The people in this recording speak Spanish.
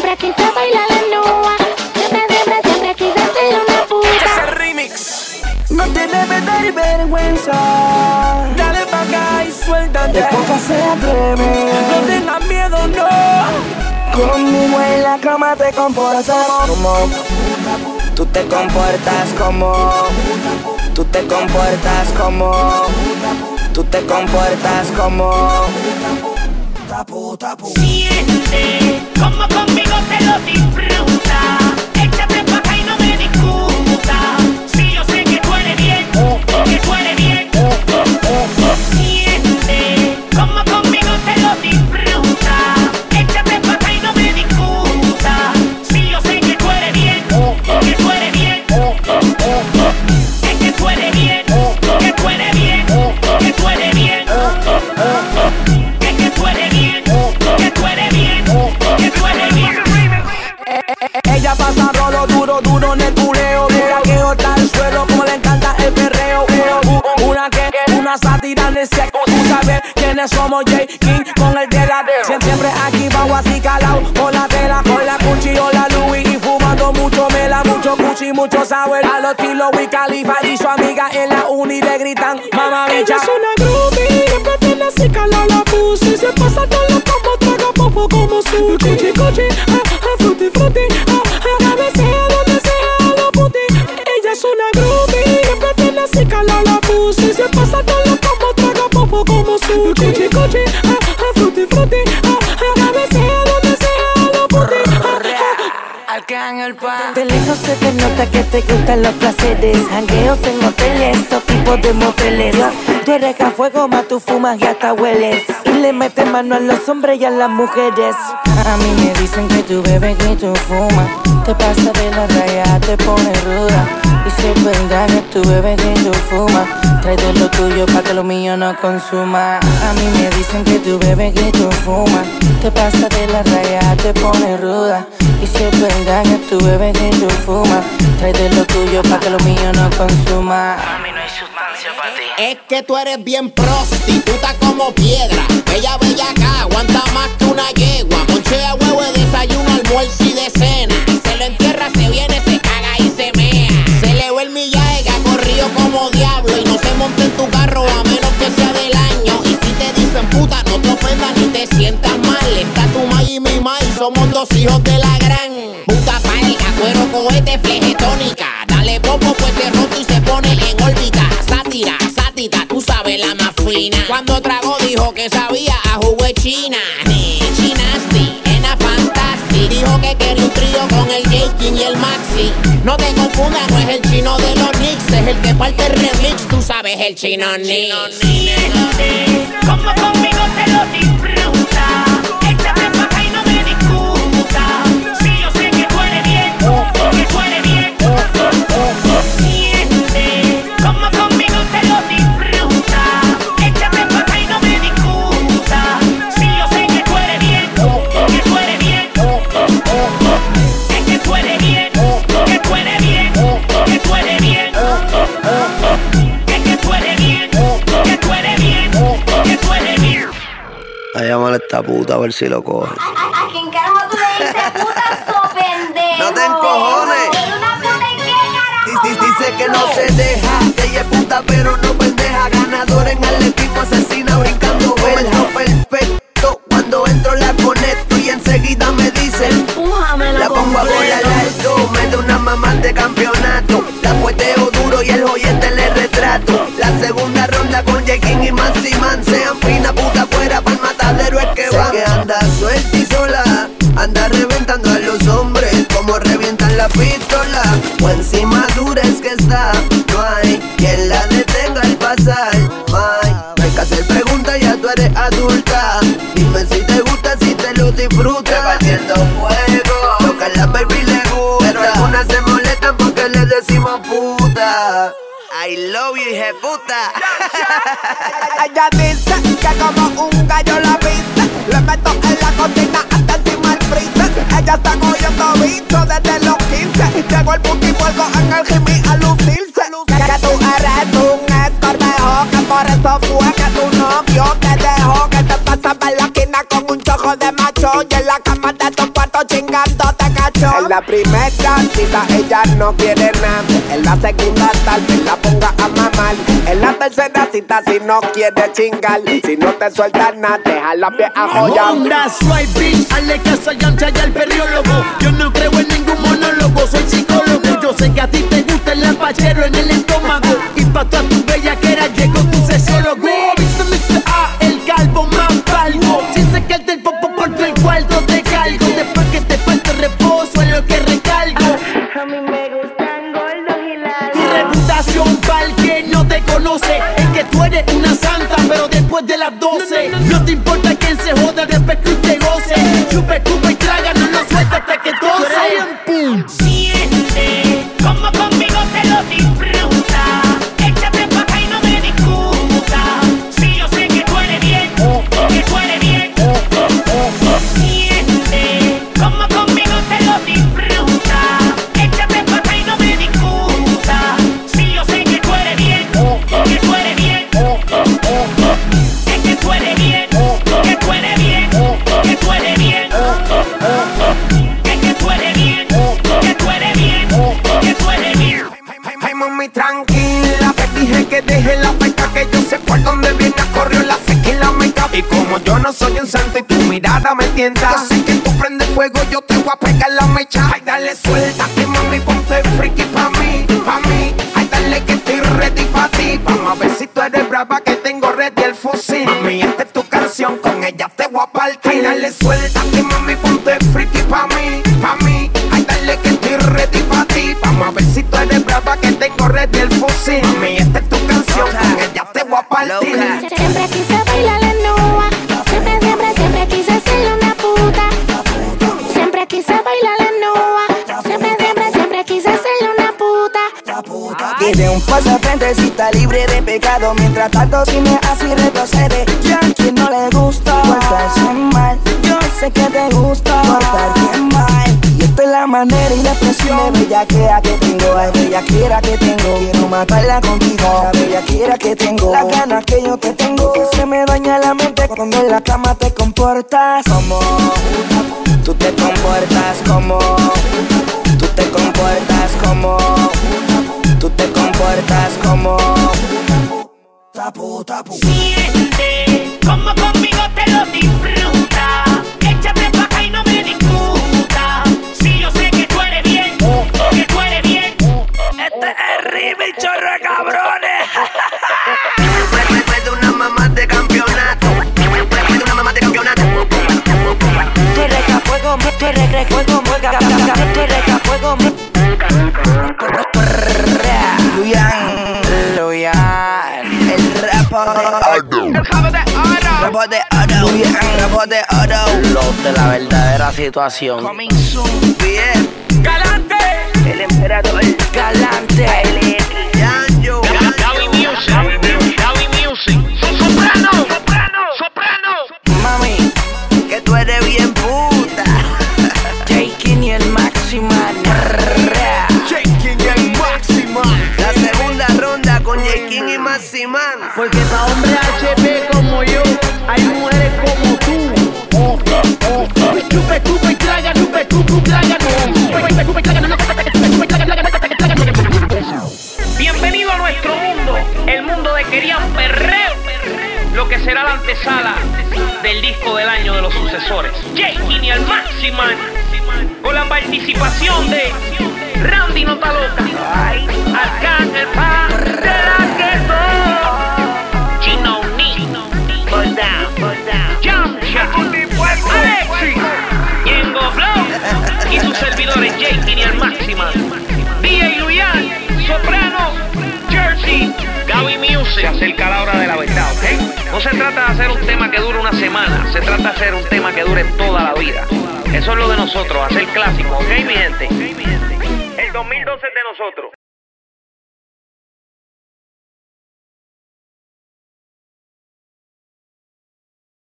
siempre quise bailar desnuda. Siempre quise ser una puta. Ese remix. No te debes dar vergüenza. Dale pa' acá y suéltate. De poco se atreve. No tengas miedo, no. Conmigo en la cama te comportas como. Tú te comportas como. Tú te comportas como. Tú te comportas como. Siente como conmigo te lo disfruta. Échate pa' acá y no me discuta. Si yo sé que tú eres bien, que tú eres bien. Siente como conmigo te lo disfruta. Échate pa' acá y no me discuta. Si yo sé que tú eres bien, que tú eres bien. Es que tú eres bien, que tú eres bien, que tú eres bien. Es que tú eres bien, que tú eres bien, que tú eres bien. Ella pasa rolo duro en el culeo. Mira que está al suelo como le encanta el perreo. Una sátira en el seco. Tú sabes quiénes somos, J. King con el de la D. Siempre aquí vamos así calao. Con la tela, con la Gucci o la Louis. Y fumando mucho mela, mucho Gucci, mucho sour. A los estilo Wiz Khalifa y su amiga en la uni le gritan mamá bicha. Ella es una groupie, siempre tiene así calao la pussy. Se pasa todo lo como traga popo como sushi. Cuchi, frutti, a veces a donde sea lo puti. Ella es una groupie, siempre tiene así calao la pussy. Se pasa todo lo como traga popo como sushi. Cuchi, frutti, a veces a donde sea lo puti. De lejos se te nota que te gustan los placeres. Jangueos en hoteles, todo tipo de moteles. Tú eres a fuego, más tú fumas y hasta hueles. Y le metes mano a los hombres y a las mujeres. A mí me dicen que tú bebes y tú fumas. Te pasa de la raya, te pones ruda. Y si es verdad que tú bebes y tú fumas, trae de lo tuyo pa' que lo mío no consuma. A mí me dicen que tú bebes y tú fumas. Te pasa de la raya, te pones ruda. Y si es verdad que tú bebes y tú fumas, trae de lo tuyo pa' que lo mío no consuma. A mí no hay sustancia para ti. Es que tú eres bien prostituta como piedra. Bella acá, aguanta más que una yegua. Monchea huevo de desayuno, almuerzo y de cena. Se lo entierra, se viene, se caga y se mea. Se le ve el millaje que ha corrido como diablo. Y no se monte en tu carro a menos que sea del año. Y si te dicen puta, no te ofendas ni te sientas mal. Está tu ma y mi ma y somos dos hijos de la gran. Puta palga, cuero, cohete, flejetónica. Dale popo, pues se roto y se pone en órbita. Sátira, tú sabes la más fina. Cuando tragó dijo que sabía a jugo de China. Chinasti, ena fantastic. Dijo que quería un trío con el J-King y el Maxi. No te confundas, no es el chino de los Knicks. Es el que parte el remix, tú sabes el chino Knicks. Siente como conmigo te lo disfruta. Échate pa' acá y no me discuta. Si yo sé que tú eres bien, que tú eres bien. Siente como conmigo te lo disfruta. Échate pa' acá y no me discuta. Si yo sé que tú eres bien, que tú eres bien. Es que tú eres bien, que tú eres bien, que tú eres bien. Es que tú eres bien, que tú eres bien, que tú eres bien. A llamar a esta puta a ver si lo coge. ¿A quién carajo tú le dices puta so pendejo? ¡No te encojones! ¿Eres una puta en qué carajo? Dice que no se deja, que ella es puta pero no pendeja. Ganadora en atletismo, asesina brincando verja. Perfecto, cuando entro la conecto y enseguida me dicen Empújame la pongo a volar alto, me da una mamá de campeonato. La pueteo duro y el joyete le retrato. La segunda ronda con J-King y Maxi Man. Sean fina puta fuera pa'l matadero es que va. Sé que anda suelta y sola, anda reventando a los hombres como revientan la pistola. O encima dura es que está, no hay quien la detenga al pasar. No hay que hacer preguntas, ya tú eres adulta. Dime si te gusta, si te lo disfrutas. Repartiendo fuego, lo que a la baby le gusta. Pero algunas se molestan porque le decimos puta. I love you, hija puta. Ella dice que como un gallo la pisa. Le meto en la cocina hasta encima el freezer. Ella está cogiendo bicho desde los 15. Llegó el putipuerco en el Jimmy a lucirse. Que tú eres un escorbejo, que por eso fue que tu novio te dejó. Que te pasaba en la esquina con un chojo de macho y en la cama de tu cuarto rato chingando te cachó. En la primera cita ella no quiere nada. En la segunda tal vez la ponga a mamar. En la tercera cita si no quiere chingar. Si no te sueltas nada, deja la pie a joya. That's right, bitch. Hazle caso a Yancha y al periólogo. Yo no creo en ningún monólogo, soy psicólogo. Yo sé que a ti te gusta el lapachero en el estómago. Y pa' toda tu bellaquera llegó tu sexólogo. Mr. A, el calvo más calvo. Si se cae del popo por tu el cuarto te cargo. Después que te falta reposo es lo que recargo. A mí me gustan gordos y largos. Tu reputación pa'l que no te conoce es que tú eres una santa, pero después de las 12 no te importa quién se joda después que usted goce. Chupa, escupa y traga, no lo suelta hasta que tose. Siente como conmigo te lo disfruta. Échate pa' acá y no me discuta. Si yo sé que tú eres bien, que tú eres bien. Siente como conmigo te lo disfruta. Échate pa' acá y no me discuta. Si yo sé que tú eres bien, que tú eres bien. Es que tú eres bien, que tú eres bien, que tú eres bien. Es que tú eres bien, que tú eres bien, que tú eres bien. Ay, mami, tranquila, te dije que deje la fecha, que yo sé por dónde viene, corrió la seca y la meca. Y como yo no soy un santo y tu mirada me tienta, yo sé que tú prendes fuego, yo te voy a pegar la mecha. Ay, dale suelta, que mami, ponte friki pa' mí, pa' mí. Ay, dale que estoy ready pa' ti. Vamos a ver si tú eres brava, que tengo ready el fusil. Mami, esta es tu canción, con ella te voy a partir. Ay, dale suelta, que mami, ponte friki pa' mí, pa' mí. Ay, dale que estoy ready pa' ti. Vamos a ver si tú eres brava, que tengo ready el fusil. Mami, esta es tu canción, con ella te voy a partir. Siempre quise bailar la nua. Siempre quise serle una puta. Siempre quise bailar la nua. Siempre quise serle una puta. Tiene un paso frente si está libre de pecado. Mientras tanto si me hace y retrocede. Y a quien no le gusta portarse mal, yo sé que te gusta portarte mal. Y esta es la manera y la expresión de bellaquera que tengo. Ay, bellaquera que tengo, quiero matarla contigo. La bellaquera que tengo, las ganas que yo te tengo. Que se me daña la mente cuando en la cama te comportas como tú te comportas como tú te comportas como tú te comportas como tapu, tapu. Siente como conmigo te lo disfruta. Échate pa' acá y no me discuta. Si yo sé que tú eres bien, que tú eres bien. Este es el remix, chorro de cabrones. Me de una mamá de campeonato. Me de una mamá de campeonato. Tú eres fuego, tú eres fuego, tú eres fuego. Luyan, el rapo de oro, los de la verdadera situación. Bien. ¡Galante! El emperador. Galante, Yanjo. Gaby Music. Soprano. mami, Que tú eres bien puta. Jakin y el Maximan. Shaking el máximo. La segunda ronda con J-King y Maximan. Porque pa' hombre HP como yo, hay mujeres como tú. Chupa, escupa y traga, chupa, escupa y traga. Bienvenido a nuestro mundo, el mundo de Querían Perreo, lo que será la antesala del disco del año de los sucesores. J-King y el Maximan, con la participación de Randy Nota Loca, Arcángel Pa, de la que Chino Ni, Hold Down, Yamcha, Alexis, Yengo Flow y sus servidores J-King y el Maximan, DJ Luyan, Soprano, Jersey, Gaby Music. Se acerca la hora de la verdad, ¿ok? No se trata de hacer un tema que dure una semana, se trata de hacer un tema que dure toda la vida. Eso es lo de nosotros, hacer clásicos, ¿ok, mi gente? El 2012 es de nosotros.